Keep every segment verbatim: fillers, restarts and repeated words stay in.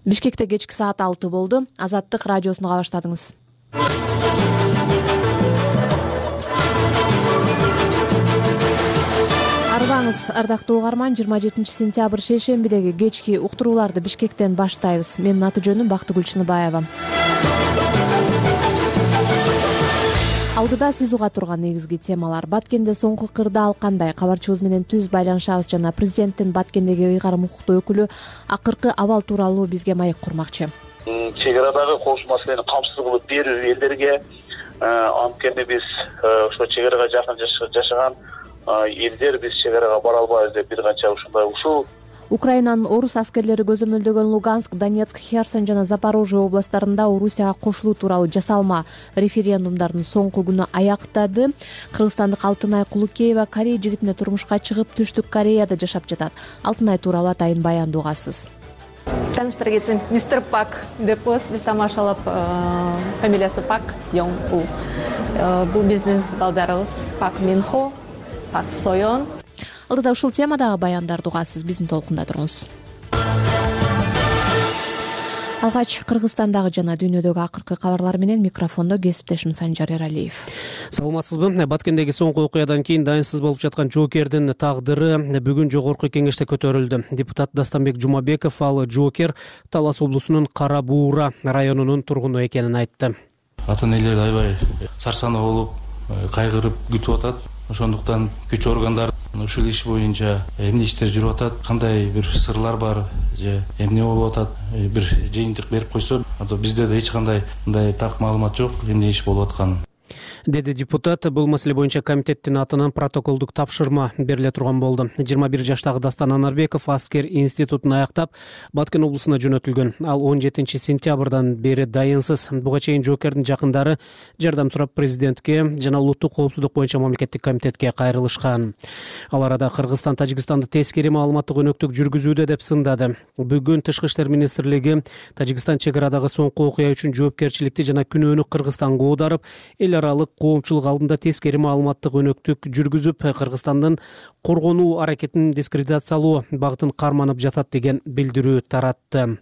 Бишкекте кечки саат алты болду. Азаттык радиосуну уга баштадыңыз. Арбаңыз, ардактуу угарман, жыйырма жетинчи сентябрь шейшембидеги кечки уктурууларды Бишкектен баштайбыз. Менин аты жөнүм Бактыгүл Чыныбаева. Алдыда сиз уга турган негизги темалар: Баткенде соңку кырдаал кандай? Кабарчыбыз менен түз байланышабыз жана президенттин Баткендеги ыйгарым укуктуу өкүлү акыркы абал тууралуу бизге маек курмакчы. Чек арадагы коопсуздук маселени камсыз кылып берүү элдерге, анткени биз ошо чек арага жакын жашаган элдер биз чек арага бара албайбыз деп бир канча ушундай ушул. Украинанын орус аскерлери көзөмөлдөгөн Луганск, Донецк, Херсон жана Запорожье областтарында Орусияга кошулуу тууралуу жасалма референдумдардын соңку күнү аяктады. Кыргызстандык Алтынай Кулукеева Корея жигитине турмушка чыгып, Түштүк Кореяда жашап жатат. Алтынай тууралуу атайын баянды угасыз. Тааныштар кетсин, мистер Пак деп коебуз, биз тамашалап, фамилиясы Пак Йонг Бул. Бул биздин балдарыбыз Пак Минхо, Пак Соён. Алдыда ушул темадагы баяндарды угасыз, биздин толкунда туруңуз. Алгач Кыргызстандагы жана дүйнөдөгү акыркы кабарлар менен микрофондо кесиптешим Санжар Эралиев. Саламатсызбы? Баткендеги соңку окуядан кийин дайынсыз болуп жаткан жоокердин тагдыры бүгүн жогорку кеңеште көтөрүлдү. Депутат Дастанбек Жумабеков ал жоокер Талас облусунун Кара Буура районунун тургуну экенин айтты. Ата энелер аябай сарсанаа болуп, кайгырып күтүп атат. Ошондуктан күч органдар ушул иш боюнча эмне иштер жүрүп атат, кандай бир сырлар бар же эмне болуп атат, бир жыйынтык берип койсо, бизде да эч кандай мындай так маалымат жок эмне иш болуп атканын, деди депутат. Бул маселе боюнча комитеттин атынан протоколдук тапшырма бериле турган болду. жыйырма бир жаштагы Дастан Анарбеков аскер институтун аяктап Баткен облусуна жөнөтүлгөн. Ал он жетинчи сентябрдан бери дайынсыз. Буга чейин жоокердин жакындары жардам сурап президентке жана улуттук коопсуздук боюнча мамлекеттик комитетке кайрылышкан. Ал арада Кыргызстан Тажикстанды тескери маалыматтык өнөктүк жүргүзүүдө деп сындады. Бүгүн Тышкы иштер министрлиги Тажикстан чек арадагы соңку окуя үчүн жоопкерчиликти жана күнөөнү Кыргызстанга оодарып, эл аралык коомчулук алдында тескери маалыматтык өнөктүк жүргүзүп, Кыргызстандын коргонуу аракетин дискредитациялоо багытын карманып жатат деген билдирүү таратты.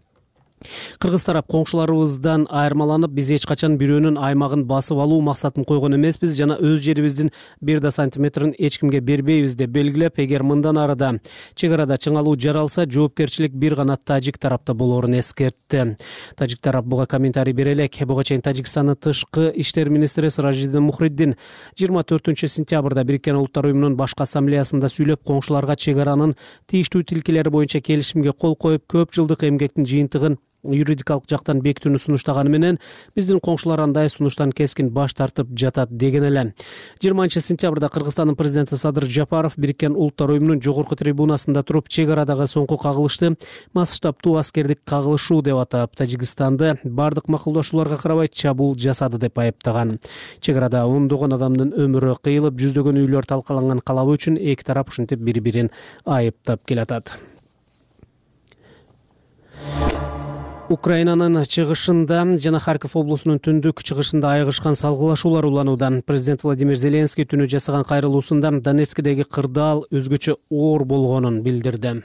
Кыргыз тарап коңшуларыбыздан айырмаланып, биз эч качан бирөөнүн аймагын басып алуу максатын койгон эмеспиз жана өз жерибиздин бир да сантиметрин эч кимге бербейбиз деп белгилеп, эгер мындан арыда чек арада чыңалуу жаралса, жоопкерчилик бир гана тажик тарапта болоорун эскертти. Тажик тарап буга комментарий бере элек. Буга чейин Тажикстандын тышкы иштер министри Сиражиддин Мухриддин жыйырма төртүнчү сентябрда Бириккен Улуттар уюмунун башкы ассамблеясында сүйлөп, коңшуларга чек аранын тийиштүү тилкелери боюнча келишимге кол коюп, көп жылдык эмгектин жыйынтыгын юридикалык жактан бекитүүнү сунуштаганы менен биздин коңшулар андай сунуштан кескин баш тартып жатат деген эле. жыйырманчы сентябрда Кыргызстандын президенти Садыр Жапаров Бириккен Улуттар уюмунун жогорку трибунасында туруп, чек арадагы соңку кагылышты масштабтуу аскердик кагылышуу деп атап, Тажикстанды бардык макулдашууларга карабай чабуул жасады деп айыптаган. Чек арада ондогон адамдын өмүрү кыйылып, жүздөгөн үйлөр талкаланган калабы үчүн эки тарап ушинтип бири-бирин айыптап келатат. Украинанын чыгышында жана Харьков облусунун түндүк чыгышында айыгышкан салгылашуулар уланууда. Президент Владимир Зеленский түнү жасаган кайрылуусунда Донецкдеги кырдаал өзгөчө оор болгонун билдирди.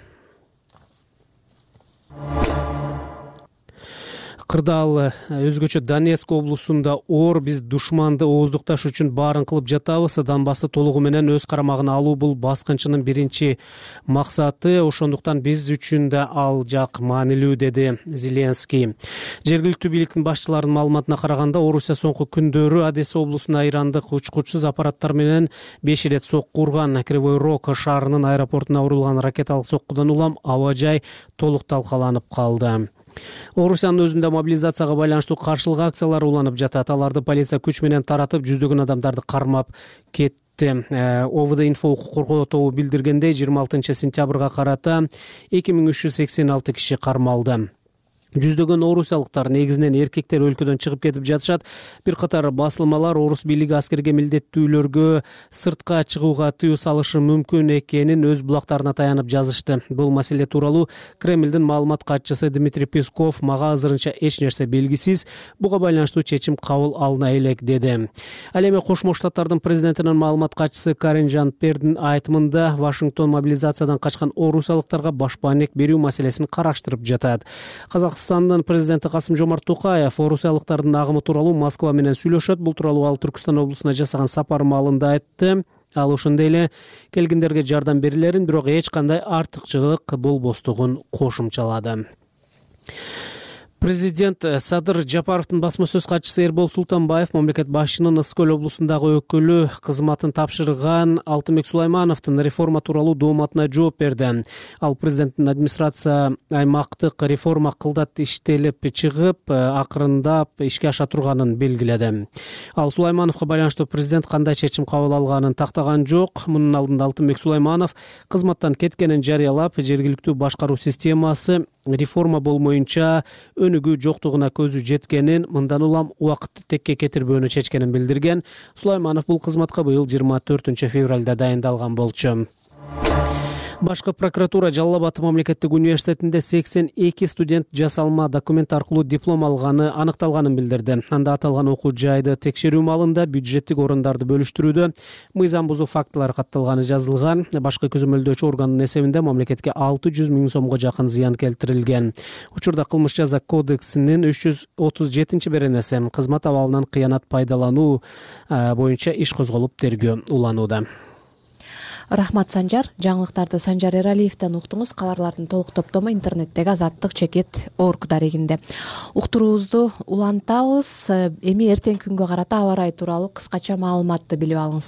Кырдаал өзгөчө Донецк облусунда оор, биз душманды ооздукташ үчүн баарын кылып жатабыз. Донбассты толугу менен өз карамагына алуу бул баскынчынын биринчи максаты. Ошондуктан биз үчүн да ал жак маанилүү, деди Зеленский. Жергиликтүү бийликтин башчыларынын маалыматына караганда, Орусия соңку күндөрү Одесса облусуна ирандык учкучсуз аппараттар менен беш ирет сокку урган. Кривой Рог шаарынын аэропортуна урулган ракеталык соккудан улам аба жай толук талкаланып калды. Орусиянын өзүндө мобилизацияга байланыштуу каршылык акциялар уланып жатат. Аларды полиция күч менен таратып, жүздөгөн адамдарды кармап кетти. ОВД инфо укук коргоо тобу билдиргендей, жыйырма алтынчы сентябрга карата эки миң үч жүз сексен алты киши кармалды. Жүздөгөн орусиялыктар, негизинен эркектер, өлкөдөн чыгып кетип жатышат. Бир катар басылмалар орус бийлиги аскерге милдеттүүлөргө сыртка чыгууга тыюу салышы мүмкүн экенин өз булактарына таянып жазышты. Бул маселе тууралуу Кремлдин маалымат катчысы Дмитрий Песков мага азырынча эч нерсе белгисиз, буга байланыштуу чечим кабыл алына элек, деди. Ал эми Кошмо Штаттардын президентинин маалымат катчысы Карин Жан-Пердин айтымында Вашингтон мобилизациядан качкан орусиялыктарга башпаанек берүү маселесин караштырып жатат. Казакстан Кыргызстандын президенти Касым Жомарт Токаев орусиялыктардын агымы тууралуу Москва менен сүйлөшөт. Бул тууралуу ал Түркүстан облусуна жасаган сапары маалында айтты. Ал ошондой эле келгендерге жардам берилерин, бирок эч кандай артыкчылык болбостугун кошумчалады. Президент Садыр Жапаровдун басма сөз катчысы Эрбол Султанбаев мамлекет башчынын Ысык Көл облусундагы өкүлү кызматын тапшырган Алтынбек Сулаймановдун реформа тууралуу дооматына жооп берди. Ал президенттин администрация аймактык реформа кылдат иштелип чыгып, акырындап ишке аша турганын белгиледи. Ал Сулаймановго байланыштуу президент кандай чечим кабыл алганын тактаган жок. Мунун алдында Алтынбек Сулайманов кызматтан кеткенин жарыялап, жергиликтүү башкаруу системасы реформа болмоюнча өнүгүү жоктугуна көзү жеткенин, мындан улам убакытты текке кетирбөөнү чечкенин билдирген. Сулайманов бул кызматка быйыл жыйырма төртүнчү февралда дайындалган болчу. Башкы прокуратура Жалал Абад мамлекеттик университетинде сексен эки студент жасалма документ аркылуу диплом алганы аныкталганын билдирди. Анда аталган окуу жайды текшерүү маалында бюджеттик орундарды бөлүштүрүүдө мыйзам бузуу фактылары катталганы жазылган. Башкы көзөмөлдөөчү органдын эсебинде мамлекетке алты жүз миң сомго жакын зыян келтирилген. Учурда кылмыш жаза кодексинин үч жүз отуз жетинчи беренеси кызмат абалынан кыянат пайдалануу боюнча иш козголуп тергөө уланууда. Рахмат, Санжар. Жаңылыктарды Санжар Эралиевден уктуңуз. Кабарлардын толук топтому интернеттеги Азаттык чекит орг дарегинде. Уктуруубузду улантабыз. Эми эртеңки күнгө карата аба ырайы тууралуу кыскача маалыматты билип алыңыз.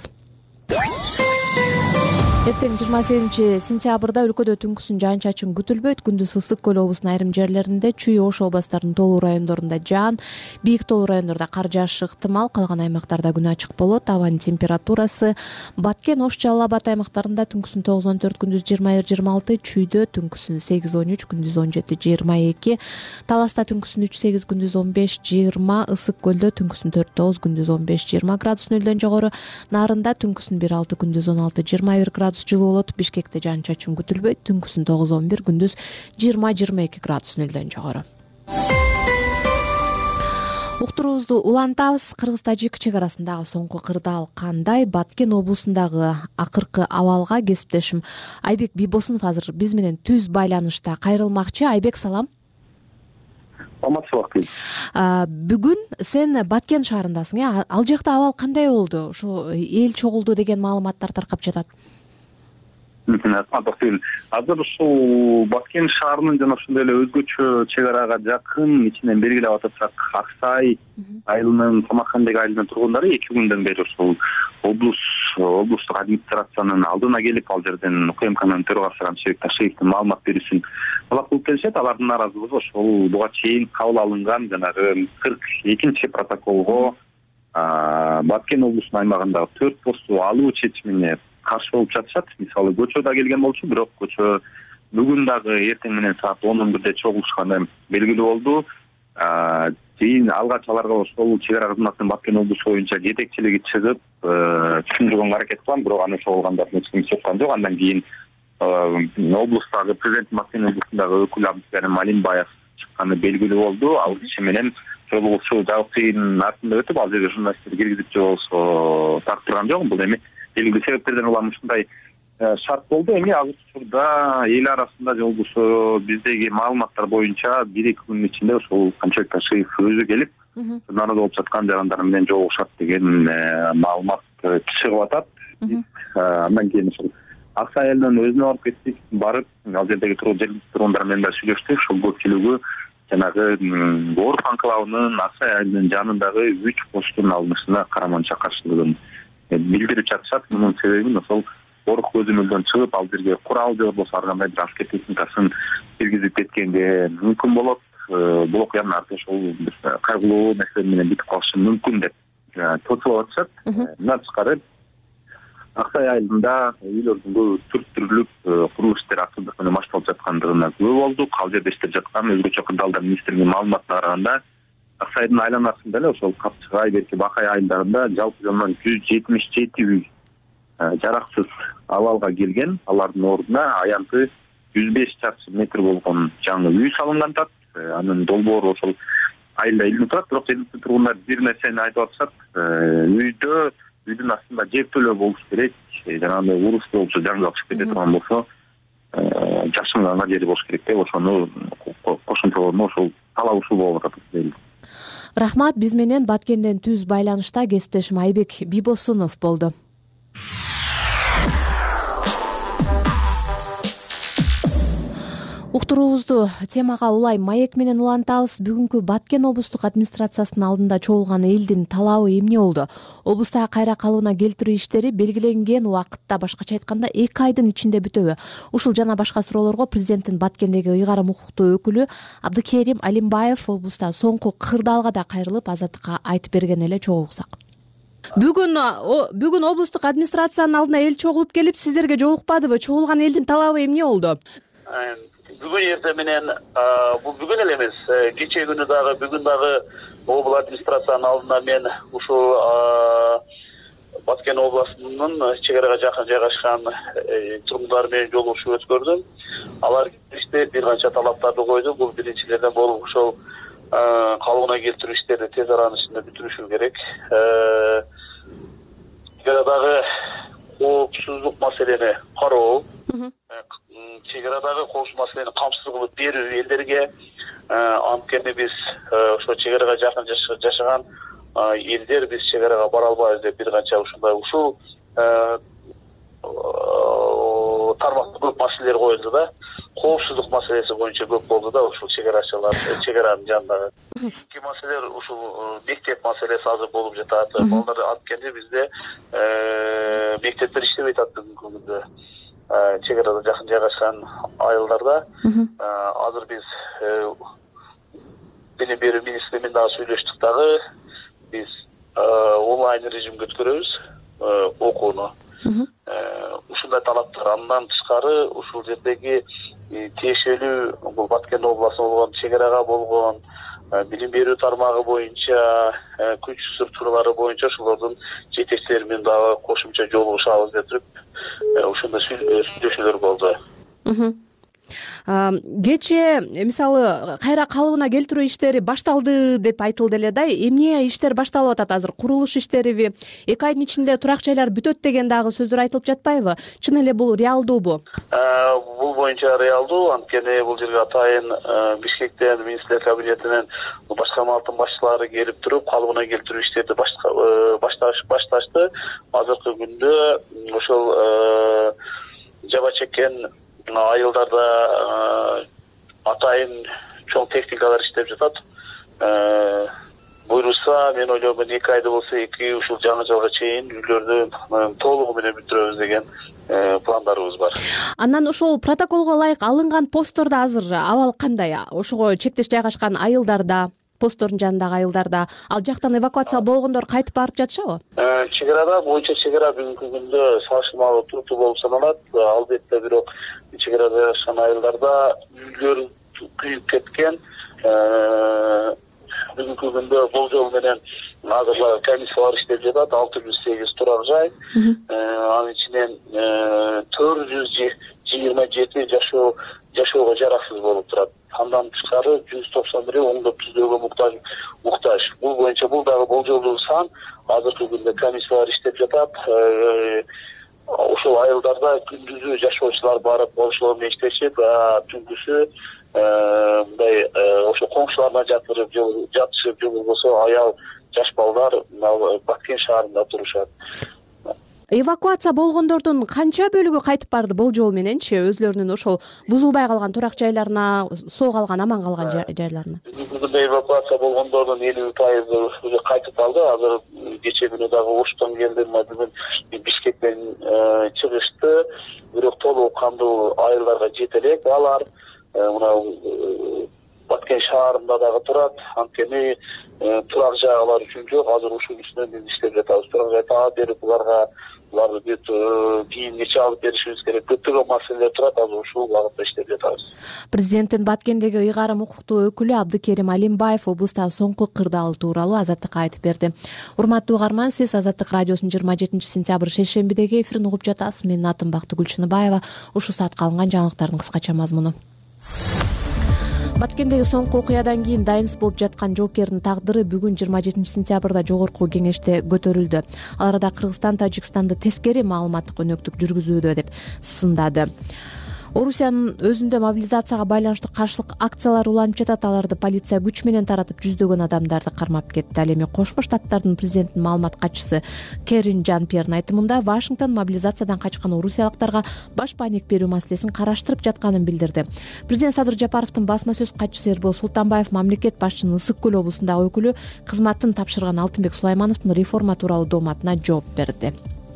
Эртең жыйырма сегизинчи сентябрда өлкөдө түнкүсүн жаан-чачын күтүлбөйт. Күндүз Ысык Көл облусунун айрым жерлеринде, Чүй, Ош областарынын толуу райондорунда жаан, бийик толуу райондордо кар жаашы ыктымал. Калган аймактарда күн ачык болот. Абанын температурасы Баткен, Ош, Жалал Абад аймактарында түнкүсүн тогуз он төрт, күндүз жыйырма бир жыйырма алты, Чүйдө түнкүсүн сегиз он үч, күндүз он жети жыйырма эки, Таласта түнкүсүн үч сегиз, күндүз он беш жыйырма, Ысык Көлдө түнкүсүн төрт тогуз, күндүз он беш жыйырма градус нөлдөн жогору, Нарында түнкүсүн бир алты, күндүз он алты жыйырма бир градус жылуу болот. Бишкекте жаан-чачын күтүлбөйт. Түнкүсүн тогуз он бир, күндүз жыйырма жыйырма эки градус нөлдөн жогору. Уктуруубузду улантабыз. Кыргыз-Тажик чек арасындагы соңку кырдаал кандай? Баткен облусундагы акыркы абалга кесиптешим Айбек Бийбосунов азыр биз менен түз байланышта кайрылмакчы. Айбек, салам. Амансызбы. Бүгүн сен Баткен шаарындасың, э? Ал жакта абал кандай болду? Ошо эл чогулду деген маалыматтар таркап жатат. Азыр ушул Баткен шаарынын жана ошондой эле өзгөчө чек арага жакын ичинен белгилеп атсак Аксай айылынын, Самаркандек айылынын тургундары эки күндөн бери ушул облус облустук администрациянын алдына келип, ал жерден УКМКнын төрагасы Рамшебек Ташиевдин маалымат берүүсүн талап кылып келишет. Алардын нааразылыгы ошол буга чейин кабыл алынган жанагы кырк экинчи протоколго Баткен облусунун аймагындагы төрт посту алуу чечимине каршы болуп жатышат. Мисалы көчө да келген болчу, бирок көчө бүгүн дагы эртең менен саат он он бирде чогулушканы белгилүү болду. Кийин алгач аларга ошол чек ара кызматынын Баткен облусу боюнча жетекчилиги чыгып, түшүндүргөнгө аракет кылган, бирок аны ошол калгандардын эч ким чыккан жок. Андан кийин облустагы президент Баткен облусундагы өкүл Абдыкерим Малимбаев чыкканы белгилүү болду. Ал киши менен жолугушуу жабык тыйындын артында өтүп, ал жерге журналисттер киргизип же болсо тартырган жок. Бул эми белгилүү себептерден улам ушундай шарт болду. Эми азыр учурда эл арасында же болбосо биздеги маалыматтар боюнча бир-эки күнүн ичинде ошол Рамшебек Ташиев өзү келип, нааразы болуп жаткан жарандар менен жолугушат деген маалымат чыгып атат. Андан кийин ошол Аксай айылынан өзүнө барып кеттик, барып ал жердеги тургундар менен да сүйлөштүк. Ошол көпчүлүгү жанагы Орф анклавынын Аксай айылынын жанындагы үч посттун алынышына караманча каршылыгын билдирип жатышат. Мунун себебин ошол Орф көзөмөлдөн чыгып, ал жерге курал же болбосо ар кандай бир аскер техникасын киргизип кеткенге мүмкүн болот. Бул окуянын арты ошол кайгылуу нерсе менен бүтүп калышы мүмкүн деп тосуп атышат. Мындан тышкары Аксай айылында үйлөрдүн көбү түрттүрүлүп, курулуш иштери активдик менен башталып жаткандыгына күбө болдук. Ал жерде иштеп жаткан өзгөчө кырдаалдар министрлигинин маалыматына караганда Аксайдын айланасында эле ошол Капчыгай, Берки, Бакай айылдарында жалпы жонунан жүз жетимиш жети үй жараксыз абалга келген. Алардын ордуна аянты жүз беш чарчы метр болгон жаңы үй салынган атат. Анын долбоору ошол айылда илинип турат, бирок жергиликтүү тургундар бир нерсени айтып атышат. Үйдө үйдүн астында жертөлө болуш керек. Жанагындай уруш болсо, жаңгал чыгып кете турган болсо, жашынганга жери болуш керек деп ошону кошумчалоону ошол талап ушул болуп атат дейм. Рахмат. Биз менен Баткенден түз байланышта кесиптешим Айбек Бибосунов болду. Уктуруубузду темага улай маек менен улантабыз. Бүгүнкү Баткен облустук администрациясынын алдында чогулган элдин талабы эмне болду? Облустагы кайра калыбына келтирүү иштери белгиленген убакытта, башкача айтканда эки айдын ичинде бүтөбү? Ушул жана башка суроолорго президенттин Баткендеги ыйгарым укуктуу өкүлү Абдыкерим Алимбаев облустагы соңку кырдаалга да кайрылып, Азаттыкка айтып берген эле. Чогуу уксак. Бүгүн бүгүн облустук администрациянын алдына эл чогулуп келип, сиздерге жолукпадыбы? Чогулган элдин талабы эмне болду? Бүгүн эртең менен, бул бүгүн эле эмес, кечээ күнү дагы, бүгүн дагы облус администрациянын алдына мен ушул Баткен областынын чек арага жакын жайгашкан тургундар менен жолугушуу өткөрдүм. Алар иште бир канча талаптарды койду. Бул биринчилерден болуп ошол калыбына келтирүү иштерди тез аранын ичинде бүтүрүшү керек. Чек арадагы коопсуздук маселени кароо, чек арадагы коопсуздук маселени камсыз кылып берүү элдерге, анткени биз ошо чек арага жакын жашаган элдер биз чек арага бара албайбыз деп бир канча ушундай ушул тармакта көп маселелер коюлду да. Коопсуздук маселеси боюнча көп болду да, ушул чек арачылар, чек аранын жанындагы. Эки маселелер ушул мектеп маселеси азыр болуп жатат. Балдар анткени бизде мектептер иштебей атат бүгүнкү күндө. Чек арада жакын жайгашкан айылдарда азыр биз билим берүү министри менен дагы сүйлөштүк дагы. Биз онлайн режимге өткөрөбүз окууну. Ушундай талаптар. Андан тышкары ушул жердеги тиешелүү бул Баткен областында болгон чек арага болгон билим берүү тармагы боюнча, күч структуралары боюнча ошолордун жетекчилери менен дагы кошумча жолугушабыз деп туруп ошондой сүйлөшүүлөр болду. Кечээ мисалы кайра калыбына келтирүү иштери башталды деп айтылды эле да. Эмне иштер башталып атат азыр? Курулуш иштериби? эки айдын ичинде турак жайлар бүтөт деген дагы сөздөр айтылып жатпайбы? Чын эле бул реалдуубу? Бул боюнча реалдуу, анткени бул жерге атайын Бишкектен, министрлер кабинетинен башкармалыктын башчылары келип туруп, калыбына келтирүү иштерди башташты. Азыркы күндө ошол жаба чеккен айылдарда атайын чоң техникалар иштеп жатат. Буйрулса, мен ойлоймун эки айда болсо эки ушул жаңы жылга чейин үйлөрдү толугу менен бүтүрөбүз деген пландарыбыз бар. Андан ошол протоколго ылайык алынган посттордо азыр абал кандай? Ошого чектеш жайгашкан айылдарда, посттордун жанындагы айылдарда ал жактан эвакуация болгондор кайтып барып жатышабы? Чек арада боюнча чек ара бүгүнкү күндө салыштырмалуу туруктуу болуп саналат. Албетте бирок чек арада жашаган айылдарда үйлөр күйүп кеткен. Бүгүнкү күндө болжол менен азыр комиссиялар иштеп жатат. алты жүз сегиз турак жай, анын ичинен төрт жүз жыйырма жети жашоо жашоого жараксыз болуп турат. Андан тышкары жүз токсон бири оңдоп түзөөгө муктаж. Бул боюнча бул дагы болжолдуу сан. Азыркы күндө комиссиялар иштеп жатат. Ошол айылдарда күндүзү жашоочулар барып ошолор менен иштешип, түнкүсү мындай ошо коңшуларына жатырып, жатышып, же болбосо аял жаш балдар Баткен шаарында турушат. Эвакуация болгондордун канча бөлүгү кайтып барды болжол мененчи, өзлөрүнүн ошол бузулбай калган турак жайларына, соо калган, аман калган жайларына? Бүгүнкү эвакуация болгондордун элүү пайызы кайтып калды. Азыр кечээ күнү дагы Оштон келдим, бүгүн Бишкектен чыгышты. Бирок толук кандуу айылдарга жете элек. Алар мына Баткен шаарында дагы турат. Анткени турак жай алар үчүн жок. Азыр ушул үстүнөн биз иштеп жатабыз. Турак жай таап берип, буларга буларды бүт кийинче алып беришибиз керек. Көптөгөн маселелер турат. Азыр ушул багытта иштеп жатабыз. Президенттин Баткендеги ыйгарым укуктуу өкүлү Абдыкерим Алимбаев облустагы соңку кырдаал тууралуу Азаттыкка айтып берди. Урматтуу угарман, сиз Азаттык радиосунун жыйырма жетинчи сентябрь шейшембидеги эфирин угуп жатасыз. Менин атым Бактыгүл Чыныбаева. Ушул саатка алынган жаңылыктардын кыскача мазмуну. Баткендеги соңку окуядан кийин дайынсыз болуп жаткан жоокердин тагдыры бүгүн жыйырма жетинчи сентябрда жогорку кеңеште көтөрүлдү. Ал арада Кыргызстан Тажикстанды тескери маалыматтык өнөктүк жүргүзүүдө деп сындады. Орусиянын өзүндө мобилизацияга байланыштуу каршылык акциялар уланып жатат. Аларды полиция күч менен таратып, жүздөгөн адамдарды кармап кетти. Ал эми Кошмо Штаттардын президентинин маалымат катчысы Керин Жан-Пьердин айтымында Вашингтон мобилизациядан качкан орусиялыктарга баш паник берүү маселесин караштырып жатканын билдирди. Президент Садыр Жапаровдун басма сөз катчысы Эрбол Султанбаев мамлекет башчынын Ысык көл облусундагы өкүлү кызматын тапшырган Алтынбек Сулаймановдун реформа тууралуу дооматына жооп берди.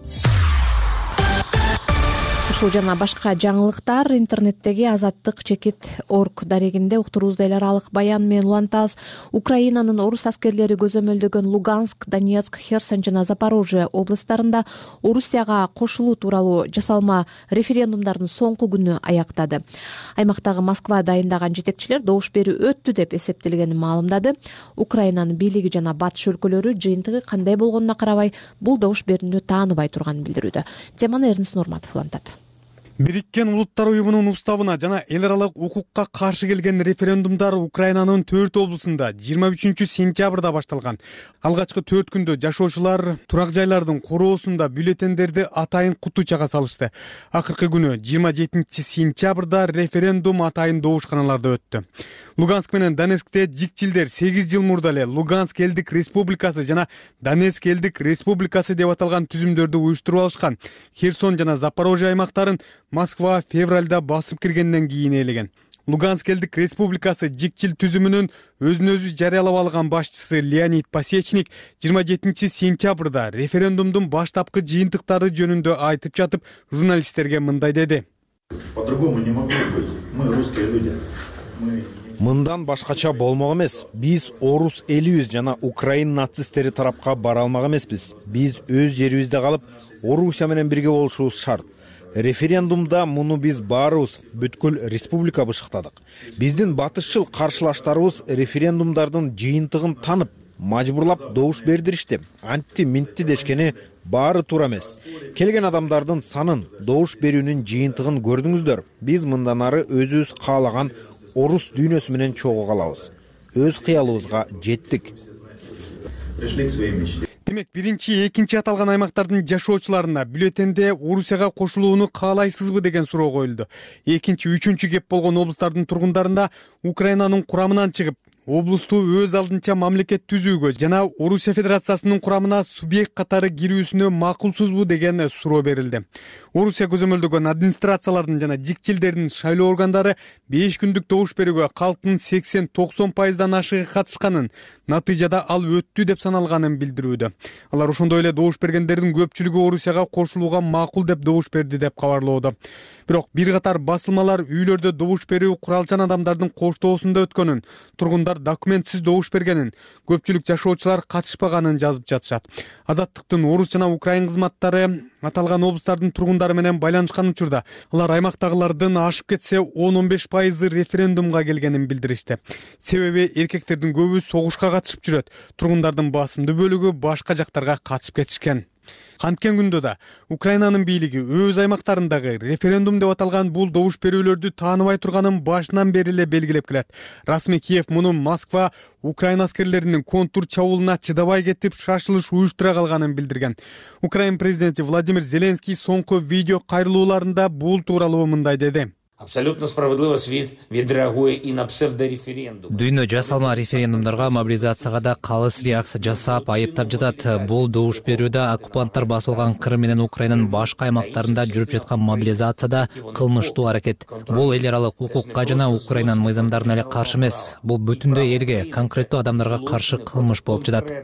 Ушул жана башка жаңылыктар интернеттеги азаттык чекит точка орг дарегинде уктуруубузду эл аралык баян менен улантабыз. Украинанын орус аскерлери көзөмөлдөгөн Луганск, Донецк, Херсон жана Запорожье областарында Орусияга кошулуу тууралуу жасалма референдумдардын соңку күнү аяктады. Аймактагы Москва дайындаган жетекчилер добуш берүү өттү деп эсептелгенин маалымдады. Украинанын бийлиги жана батыш өлкөлөрү жыйынтыгы кандай болгонуна карабай бул добуш берүүнү тааныбай турганын билдирүүдө. Теманы Эрнис Нурматов улантат. Бириккен Улуттар уюмунун уставына жана эл аралык укукка каршы келген референдумдар Украинанын төрт облусунда жыйырма үчүнчү сентябрда башталган. Алгачкы төрт күндө жашоочулар турак жайлардын короосунда бюллетендерди атайын куту чага салышты. Акыркы күнү жыйырма жетинчи сентябрда референдум атайын добушканаларда өттү. Луганск менен Донецкте жикчилдер сегиз жыл мурда эле Луганск элдик республикасы жана Донецк элдик республикасы деп аталган түзүмдөрдү уюштуруп алышкан. Херсон жана Запорожье аймактарын Москва февралда басып киргенден кийин ээлеген. Луганск элдик республикасы жикчил түзүмүнүн өзүн өзү жарыялап алган башчысы Леонид Пасечник жыйырма жетинчи сентябрда референдумдун баштапкы жыйынтыктары жөнүндө айтып жатып, журналисттерге мындай деди. По-другому не могло быть. Мы русские люди. Мындан башкача болмок эмес. Биз орус элибиз жана Украин нацисттери тарапка бара алмак эмеспиз. Биз өз жерибизде калып, Орусия менен бирге болушубуз шарт. Референдумда муну биз баарыбыз бүткүл республика бышыктадык. Биздин батышчыл каршылаштарыбыз референдумдардын жыйынтыгын танып, мажбурлап добуш бердиришти. Антти минтти дешкени баары туура эмес. Келген адамдардын санын, добуш берүүнүн жыйынтыгын көрдүңүздөр. Биз мындан ары өзүбүз каалаган орус дүйнөсү менен чогуу калабыз. Өз кыялыбызга жеттик. Демек, биринчи, экинчи аталган аймактардын жашоочуларына бюллетенде Орусияга кошулууну каалайсызбы деген суроо коюлду. Экинчи, үчүнчү кеп болгон облустардын тургундарында Украинанын курамынан чыгып, облусту өз алдынча мамлекет түзүүгө жана Орусия Федерациясынын курамына субъект катары кирүүсүнө макулсузбу деген суроо берилди. Орусия көзөмөлдөгөн администрациялардын жана жикчилдердин шайлоо органдары беш күндүк добуш берүүгө калктын сексен токсон пайыздан ашыгы катышканын, натыйжада ал өттү деп саналганын билдирүүдө. Алар ошондой эле добуш бергендердин көпчүлүгү Орусияга кошулууга макул деп добуш берди деп кабарлоодо. Бирок бир катар басылмалар үйлөрдө добуш берүү куралчан адамдардын коштоосунда өткөнүн, тургундар документсиз добуш бергенин, көпчүлүк жашоочулар катышпаганын жазып жатышат. Азаттыктын орус жана украин кызматтары аталган облустардын тургундары менен байланышкан учурда алар аймактагылардын ашып кетсе он он беш пайызы референдумга келгенин билдиришти. Себеби эркектердин көбү согушка катышып жүрөт, тургундардын басымдуу бөлүгү башка жактарга катышып кетишкен. Канткен күндө да Украинанын бийлиги өз аймактарындагы референдум деп аталган бул добуш берүүлөрдү тааныбай турганын башынан бери эле белгилеп келет. Расмий Киев муну Москва Украин аскерлеринин контур чабуулуна чыдабай кетип, шашылыш уюштура калганын билдирген. Украин президенти Владимир Зеленский соңку видео кайрылууларында бул тууралуу мындай деди. Абсолютно справедливо свет відреагує і на псевдореферендум. Дүйнө жасалма референдумдарга, мобилизацияга да калыс реакция жасап, айыптап жатат. Бул добуш берүүдө оккупанттар басып алган Крым менен Украинанын башка аймактарында жүрүп жаткан мобилизацияда кылмыштуу аракет. Бул эл аралык укукка жана Украинанын мыйзамдарына эле каршы эмес. Бул бүтүндөй элге, конкреттүү адамдарга каршы кылмыш болуп жатат.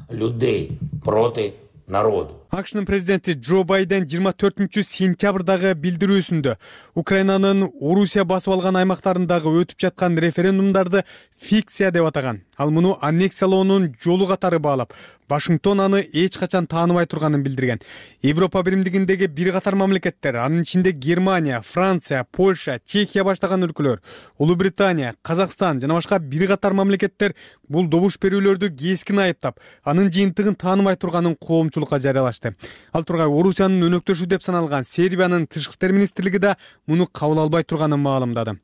Людей проти народу. АКШнын президенти Джо Байден жыйырма төртүнчү сентябрдагы билдирүүсүндө Украинанын Орусия басып алган аймактарындагы өтүп жаткан референдумдарды фикция деп атаган. Ал муну аннексиялоонун жолу катары баалап, Вашингтон аны эч качан тааныбай турганын билдирген. Европа биримдигиндеги бир катар мамлекеттер, анын ичинде Германия, Франция, Польша, Чехия баштаган өлкөлөр, Улуу Британия, Казакстан жана башка бир катар мамлекеттер бул добуш берүүлөрдү кескин айыптап, анын жыйынтыгын тааныбай турганын коомчулукка жарыялашты. Ал тургай Орусиянын өнөктөшү деп саналган Сербиянын тышкы иштер министрлиги да муну кабыл албай турганын маалымдады.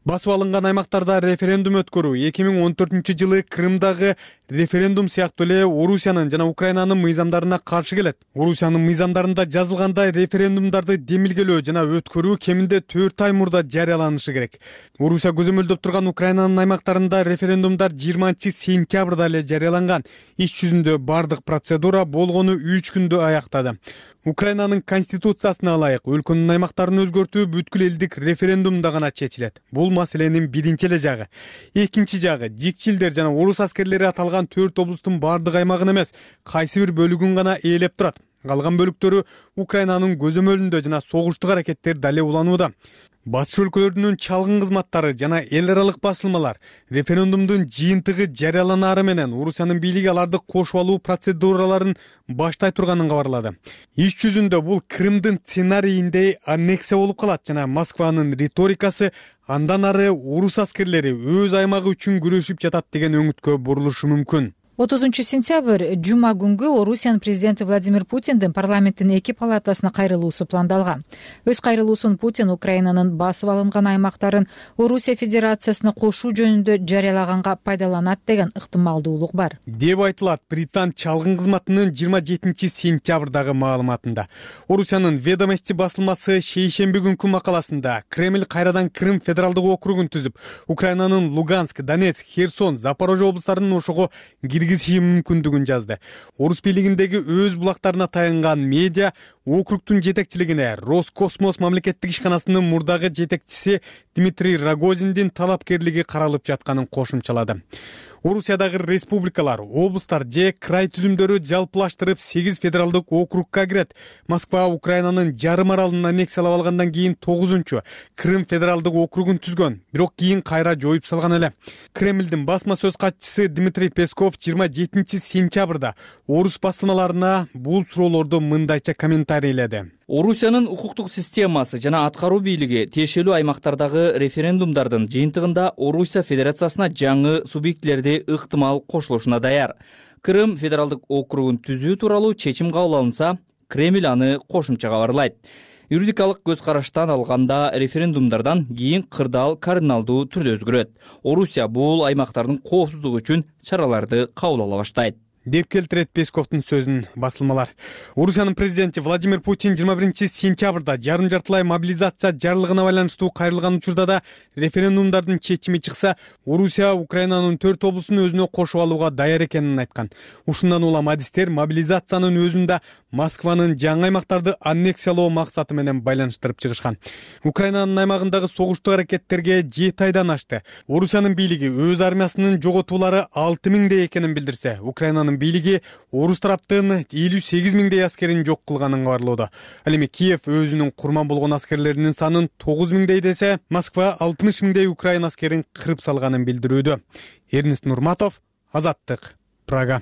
Басып алынган аймактарда референдум өткөрүү эки миң он төртүнчү жылы Крымдагы референдум сыяктуу эле Орусиянын жана Украинанын мыйзамдарына каршы келет. Орусиянын мыйзамдарында жазылгандай референдумдарды демилгелөө жана өткөрүү кеминде төрт ай мурда жарыяланышы керек. Орусия көзөмөлдөп турган Украинанын аймактарында референдумдар жыйырманчы сентябрда эле жарыяланган. Иш жүзүндө бардык процедура болгону үч күндө аяктады. Украинанын конституциясына ылайык өлкөнүн аймактарын өзгөртүү бүткүл элдик референдумда гана чечилет. Бул маселенин биринчи эле жагы. Экинчи жагы, жикчилдер жана орус аскерлери аталган төрт облустун бардык аймагын эмес, кайсы бир бөлүгүн гана ээлеп турат. Калган бөлүктөрү Украинанын көзөмөлүндө жана согуштук аракеттер дале уланууда. Батыш өлкөлөрүнүн чалгын кызматтары жана эл аралык басылмалар референдумдун жыйынтыгы жарыяланары менен Орусиянын бийлиги аларды кошуп алуу процедураларын баштай турганын кабарлады. Иш жүзүндө бул Крымдын сценарийиндей аннексия болуп калат жана Москванын риторикасы андан ары орус аскерлери өз аймагы үчүн күрөшүп жатат деген өңүткө бурулушу мүмкүн. отузунчу сентябрь жума күнгү Орусиянын президенти Владимир Путиндин парламенттин эки палатасына кайрылуусу пландалган. Өз кайрылуусун Путин Украинанын басып алынган аймактарын Орусия Федерациясына кошуу жөнүндө жарыялаганга пайдаланат деген ыктымалдуулук бар деп айтылат Британ чалгын кызматынын жыйырма жетинчи сентябрдагы маалыматында. Орусиянын Ведомости басылмасы шейшемби күнкү макаласында Кремль кайрадан Крым федералдык округун түзүп, Украинанын Луганск, Донецк, Херсон, Запорожье облустарынын ошого киргизиши мүмкүндүгүн жазды. Орус бийлигиндеги өз булактарына таянган медиа округтун жетекчилигине Роскосмос мамлекеттик ишканасынын мурдагы жетекчиси Дмитрий Рогозиндин талапкерлиги каралып жатканын кошумчалады. Орусиядагы республикалар, облустар же край түзүмдөрү жалпылаштырып сегиз федералдык округка кирет. Москва Украинанын жарым аралын аннексиялап алгандан кийин тогузунчу Крым федералдык округун түзгөн, бирок кийин кайра жоюп салган эле. Кремлдин басма сөз катчысы Дмитрий Песков жыйырма жетинчи сентябрда орус басылмаларына бул суроолорду мындайча комментарийледи. Орусиянын укуктук системасы жана аткаруу бийлиги тиешелүү аймактардагы референдумдардын жыйынтыгында Орусия Федерациясына жаңы субъектилерди ыктымал кошулушуна даяр. Крым федералдык округун түзүү тууралуу чечим кабыл алынса, Кремль аны кошумча кабарлайт. Юридикалык көз караштан алганда референдумдардан кийин кырдаал кардиналдуу түрдө өзгөрөт. Орусия бул аймактардын коопсуздугу үчүн чараларды кабыл ала баштайт деп келтирет Песковдун сөзүн басылмалар. Орусиянын президенти Владимир Путин жыйырма биринчи сентябрда жарым жартылай мобилизация жарлыгына байланыштуу кайрылган учурда да референдумдардын чечими чыкса, Орусия Украинанын төрт облустун өзүнө кошуп алууга даяр экенин айткан. Ушундан улам адистер мобилизациянын өзүндө Москванын жаңы аймактарды аннексиялоо максаты менен байланыштырып чыгышкан. Украинанын аймагындагы согуштук аракеттерге жети айдан ашты. Орусиянын бийлиги өз армиясынын жоготуулары алты миңдей экенин билдирсе, Украинанын бийлиги орус тараптын элүү сегиз миңдей аскерин жок кылганын кабарлоодо. Ал эми Киев өзүнүн курман болгон аскерлеринин санын тогуз миңдей десе, Москва алтымыш миңдей Украин аскерин кырып салганын билдирүүдө. Эрнест Нурматов, Азаттык, Прага.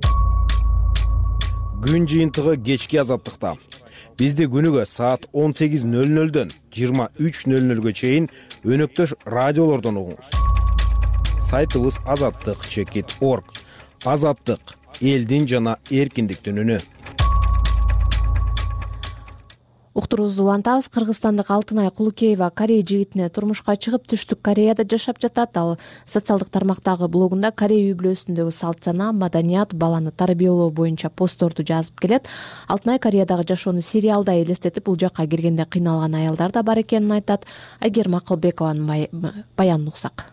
Күн жыйынтыгы кечки Азаттыкта. Бизди күнүгө саат он сегиз нөл нөлдөн жыйырма үч нөл нөлгө чейин өнөктөш радиолордон угуңуз. Сайтыбыз азаттык чекит точка орг. Азаттык, элдин жана эркиндиктин үнү. Уктуруубузду улантабыз. Кыргызстандык Алтынай Кулукеева Корей жигитине турмушка чыгып, Түштүк Кореяда жашап жатат. Ал социалдык тармактагы блогунда Корей үй-бүлөсүндөгү салт сана, маданият, баланы тарбиялоо боюнча постторду жазып келет. Алтынай Кореядагы жашоону сериалда элестетип, бул жакка киргенде кыйналган аялдар да бар экенин айтат. Айгерим Акылбекованын баянын уксак.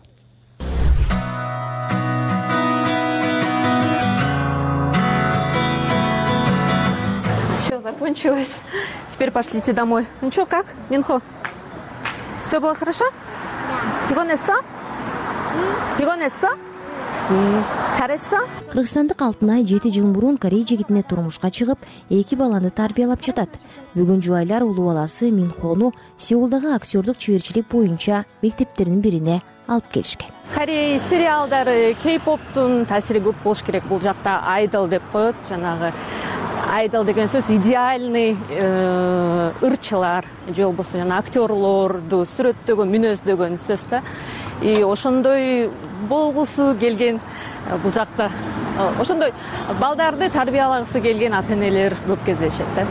Все закончилось. Теперь пошлите домой. Ну что, как, Минхо? Все было хорошо? Да. Пигонесо? Пигонесо? Чаресо? Кыргызстандык Алтынай жети жыл мурун Корей жигитине турмушка чыгып, эки баланы тарбиялап жатат. Бүгүн жубайлар улуу баласы Минхону Сеулдагы актерлук чеберчилик боюнча мектептердин бирине алып келишкен. Корей сериалдары, кей-поптун таасири көп болуш керек. Бул жакта айдол деп коет, жанагы айдол деген сөз идеальный ырчылар же болбосо жана актерлорду сүрөттөгөн, мүнөздөгөн сөз да. И ошондой болгусу келген бул жакта, ошондой балдарды тарбиялагысы келген ата-энелер көп кездешет да.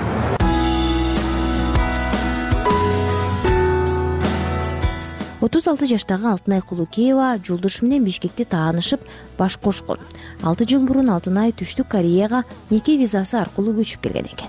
отуз алты жаштагы Алтынай Кулукеева жолдошу менен Бишкекте таанышып баш кошкон. алты жыл мурун Алтынай Түштүк Кореяга неке визасы аркылуу көчүп келген экен.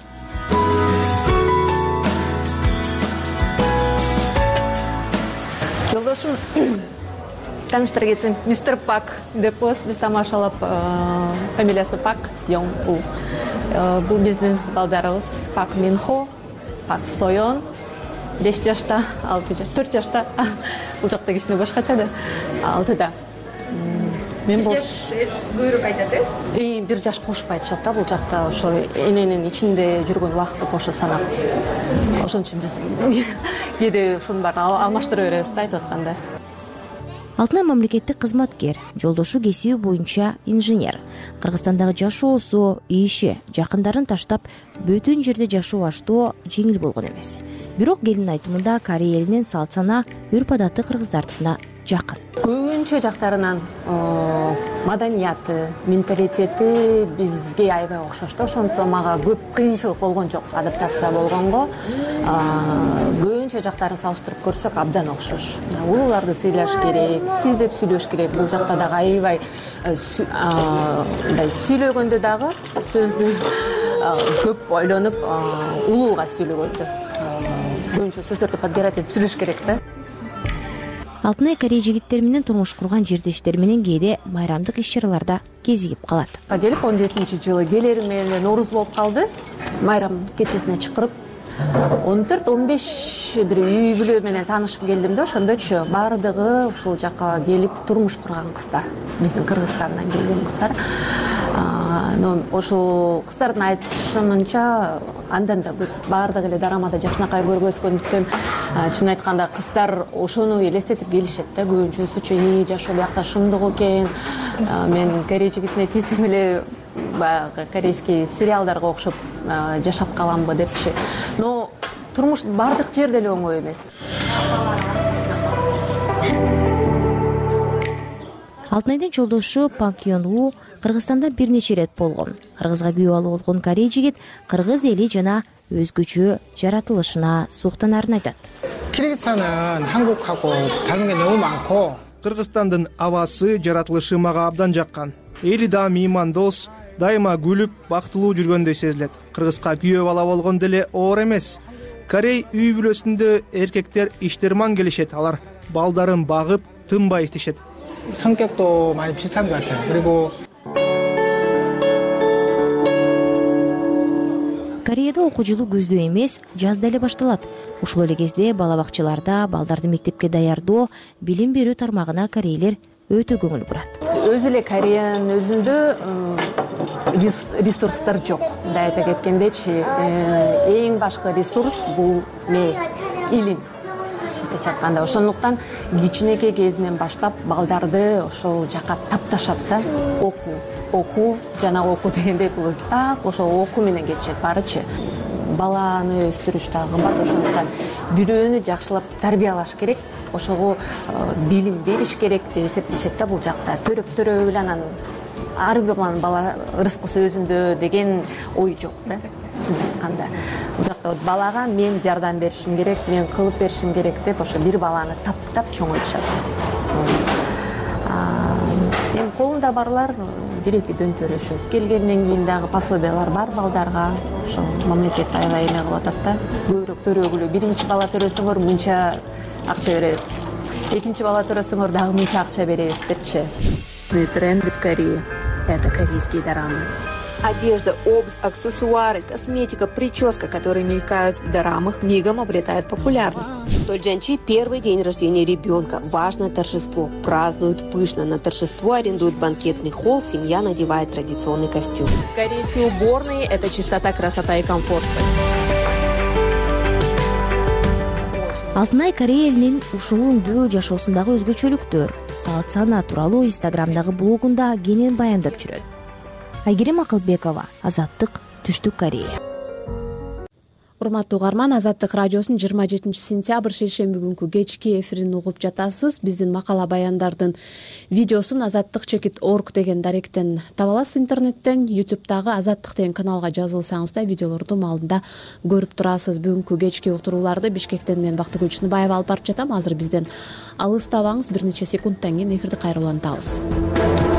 Жолдошум тааныштыра кетсем, мистер Пак деп коет, биз тамашалап, фамилиясы Пак Йонг У. Бул биздин балдарыбыз Пак Минхо, Пак Соён, беш жашта, алты жаш, төрт жашта. Бул жакта кичине башкача да, алтыда. Мен бул жаш көбүрөөк айтат э? Бир жаш кошуп айтышат да, бул жакта ошо эненин ичинде жүргөн убакытты кошо санап. Ошон үчүн биз кээде ушунун баарын алмаштыра беребиз да айтып атканда. Алтынай мамлекеттик кызматкер, жолдошу кесиби боюнча инженер. Кыргызстандагы жашоосу, иши, жакындарын таштап бөтөн жерде жашоо аштоо жеңил болгон эмес. Бирок келин айтымында Корея элинин салт сана, үрп адаты кыргыздардыкына жакын. Көбүнчө жактарынан маданияты, менталитети бизге аябай окшош да, ошондуктан мага көп кыйынчылык болгон жок, адаптация болгонго. Көбүнчө жактарын салыштырып көрсөк абдан окшош. Улууларды сыйлаш керек, сиздеп сүйлөш керек. Бул жакта дагы аябай мындай сүйлөгөндө дагы сөздү көп ойлонуп улууга сүйлөгөндө көбүнчө сөздөрдү подбирать этип сүйлөш керек да. Алтынай Корея жигиттери менен турмуш курган жердештери менен кээде майрамдык иш-чараларда кезигип калат. Келип он жетинчи жылы келерим эле Нооруз болуп калды. Майрам кечесине чакырып он төрт он беш бир үй бүлө менен таанышып келдим да, ошондочу баардыгы ушул жака келип турмуш курган кыздар. Биздин Кыргызстандан келген кыздар. Но ошол кыздардын айтышымынча андан да көп, баардыгы эле дарамада жакшынакай көргөзгөндүктөн, чын айтканда кыздар ошону элестетип келишет да, көбүнчөсүчү ии жашоо биякта шымдык экен. Мен Корея жигитине тийсем эле баягы корейский сериалдарга окшоп жашап каламбы депчи. Но турмуш баардык жерде эле оңой эмес. Алтынайдын жолдошу Пак Йон У Кыргызстанда бир нече ирет болгон. Кыргызга күйөө алып болгон Корея жигит кыргыз эли жана өзгөчө жаратылышына суктанаарын айтат. Кыргызстандын Хангукхаго 다른 게 너무 많고. Кыргызстандын абасы, жаратылышы мага абдан жаккан. Эли да меймандос, дайыма күлүп, бактылуу жүргөндөй сезилет. Кыргызга күйөө бала болгон деле оор эмес. Корей үй бүлөсүндө эркектер иштерман келишет, алар балдарын багып, тынбай иштешет. 성격도 많이 비슷한 것 같아요. 그리고 Кореяда окуу жылу күздө эмес, жазда эле башталат. Ушул эле кезде бала бакчаларда балдарды мектепке даярдоо, билим берүү тармагына корейлер өтө көңүл бурат. Өзү эле Кореянын өзүндө ресурстар жок. Да айта кеткендечи, эң башкы ресурс бул ме, илим. Чакканда ошондуктан кичинекей кезинен баштап балдарды ошол жака тапташат да, окуу, окуу жана окуу дегенде бул так ошол окуу менен кетишет барычы. Баланы өстүрүш дагы кымбат, ошондуктан бирөөнү жакшылап тарбиялаш керек, ошого билим бериш керек деп эсептешет да бул жакта. Төрөп-төрөбү эле анан ар бир бала ырыскысы өзүндө деген ой жок да. Чын айтканда бул жакта балага мен жардам беришим керек, мен кылып беришим керек деп ошо бир баланы таптап чоңойтушат. Эми колунда барлар бир-эки дөнтөрөшөт. Келгенден кийин дагы пособиялар бар балдарга. Ошо мамлекет аябай эме кылып атат да. Көбүрөөк төрөгүлө, биринчи бала төрөсөңөр мынча акча беребиз. Экинчи бала төрөсөңөр дагы мынча акча беребиз депчи. Тренды в Корее — это корейские дорамы. Одежда, обувь, аксессуары, косметика, прическа, которые мелькают в дорамах, мигом обретают популярность. Тольджанчи – первый день рождения ребенка. Важное торжество. Празднуют пышно. На торжество арендуют банкетный холл. Семья надевает традиционный костюм. Корейские уборные – это чистота, красота и комфорт. Алтынай Корея элинин ушул өңдүү жашоосундагы өзгөчөлүктөр, салт сана тууралуу Инстаграмдагы блогунда кенен баяндап жүрөт. Айгерим Акылбекова, Азаттык, Түштүк Корея. урматтуу угарман, Азаттык радиосунун жыйырма жетинчи сентябрь шейшемби күнкү кечки эфирин угуп жатасыз. Биздин макала баяндардын видеосун азаттык чекит орг деген даректен таба аласыз. Интернеттен, ютубтагы Азаттык деген каналга жазылсаңыз да видеолорду маалында көрүп турасыз. Бүгүнкү кечки уктурууларды Бишкектен мен Бактыгүл Чыныбаева алып барып жатам. Азыр бизден алыстабаңыз, бир нече секундтан кийин эфирди кайра улантабыз.